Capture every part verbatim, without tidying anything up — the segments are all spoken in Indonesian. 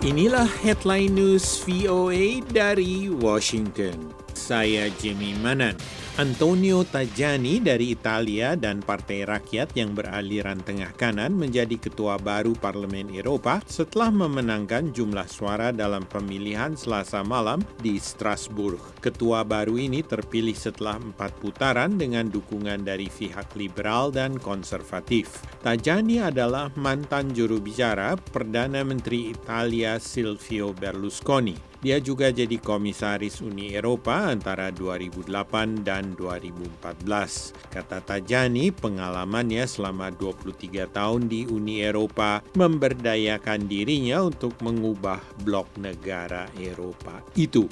Inilah headline news V O A dari Washington. Saya Jimmy Manan. Antonio Tajani dari Italia dan Partai Rakyat yang beraliran tengah kanan menjadi ketua baru Parlemen Eropa setelah memenangkan jumlah suara dalam pemilihan Selasa malam di Strasbourg. Ketua baru ini terpilih setelah empat putaran dengan dukungan dari pihak liberal dan konservatif. Tajani adalah mantan juru bicara Perdana Menteri Italia Silvio Berlusconi. Dia juga jadi komisaris Uni Eropa antara dua ribu delapan dan dua ribu empat belas. Kata Tajani, pengalamannya selama dua puluh tiga tahun di Uni Eropa memberdayakan dirinya untuk mengubah blok negara Eropa itu.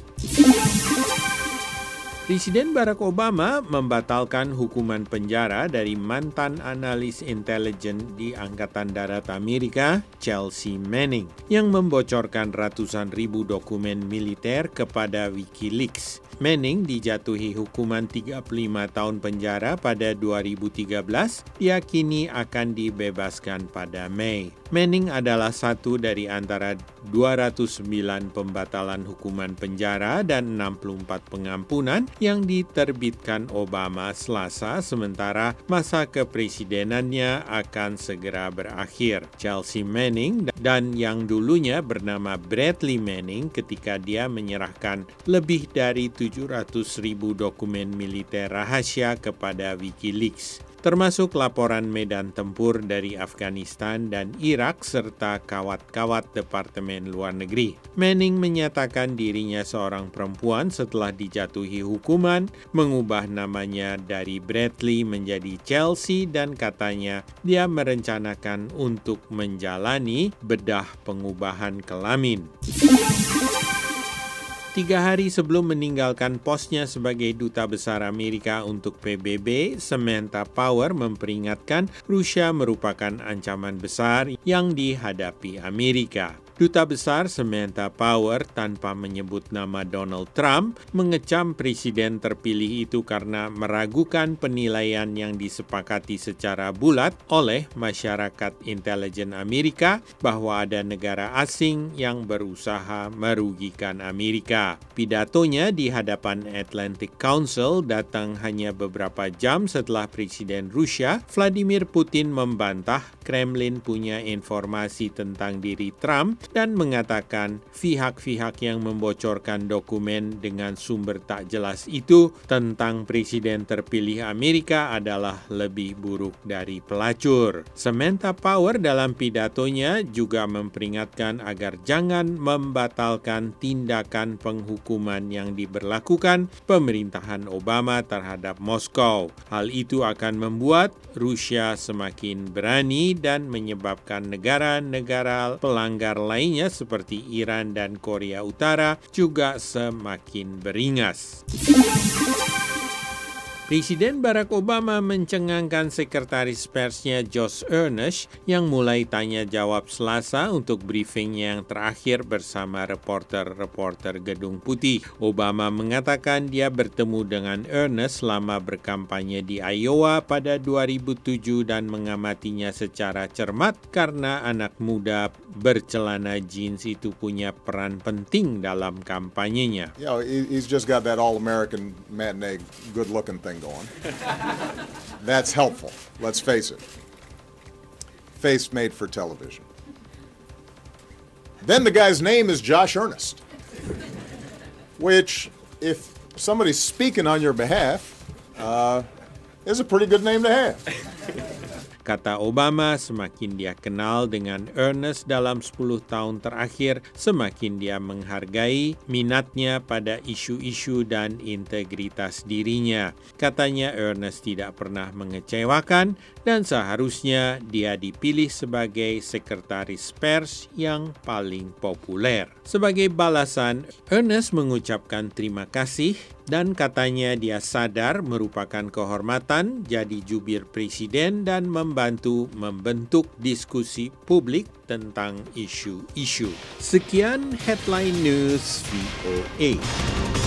Presiden Barack Obama membatalkan hukuman penjara dari mantan analis intelijen di Angkatan Darat Amerika, Chelsea Manning, yang membocorkan ratusan ribu dokumen militer kepada WikiLeaks. Manning dijatuhi hukuman tiga puluh lima tahun penjara pada dua ribu tiga belas, diyakini akan dibebaskan pada Mei. Manning adalah satu dari antara dua ratus sembilan pembatalan hukuman penjara dan enam puluh empat pengampunan yang diterbitkan Obama Selasa, sementara masa kepresidenannya akan segera berakhir. Chelsea Manning dan yang dulunya bernama Bradley Manning ketika dia menyerahkan lebih dari tujuh ratus ribu dokumen militer rahasia kepada WikiLeaks, termasuk laporan medan tempur dari Afghanistan dan Irak serta kawat-kawat Departemen Luar Negeri. Manning menyatakan dirinya seorang perempuan setelah dijatuhi hukuman, mengubah namanya dari Bradley menjadi Chelsea, dan katanya dia merencanakan untuk menjalani bedah pengubahan kelamin. Tiga hari sebelum meninggalkan posnya sebagai Duta Besar Amerika untuk P B B, Samantha Power memperingatkan Rusia merupakan ancaman besar yang dihadapi Amerika. Duta Besar Samantha Power, tanpa menyebut nama Donald Trump, mengecam presiden terpilih itu karena meragukan penilaian yang disepakati secara bulat oleh masyarakat intelijen Amerika bahwa ada negara asing yang berusaha merugikan Amerika. Pidatonya di hadapan Atlantic Council datang hanya beberapa jam setelah Presiden Rusia Vladimir Putin membantah Kremlin punya informasi tentang diri Trump dan mengatakan pihak-pihak yang membocorkan dokumen dengan sumber tak jelas itu tentang presiden terpilih Amerika adalah lebih buruk dari pelacur. Samantha Power dalam pidatonya juga memperingatkan agar jangan membatalkan tindakan penghukuman yang diberlakukan pemerintahan Obama terhadap Moskow. Hal itu akan membuat Rusia semakin berani dan menyebabkan negara-negara pelanggar lainnya seperti Iran dan Korea Utara juga semakin beringas. Presiden Barack Obama mencengangkan sekretaris persnya Josh Earnest yang mulai tanya jawab Selasa untuk briefing yang terakhir bersama reporter-reporter Gedung Putih. Obama mengatakan dia bertemu dengan Earnest selama berkampanye di Iowa pada dua ribu tujuh dan mengamatinya secara cermat karena anak muda bercelana jeans itu punya peran penting dalam kampanyenya. You know, he's just got that all-American matinee good-looking thing going. That's helpful, let's face it. Face made for television. Then the guy's name is Josh Earnest, which, if somebody's speaking on your behalf, uh, is a pretty good name to have. Kata Obama, semakin dia kenal dengan Earnest dalam sepuluh tahun terakhir, semakin dia menghargai minatnya pada isu-isu dan integritas dirinya. Katanya Earnest tidak pernah mengecewakan dan seharusnya dia dipilih sebagai sekretaris pers yang paling populer. Sebagai balasan, Earnest mengucapkan terima kasih dan katanya dia sadar merupakan kehormatan jadi jubir presiden dan membantu membentuk diskusi publik tentang isu-isu. Sekian Headline News V O A.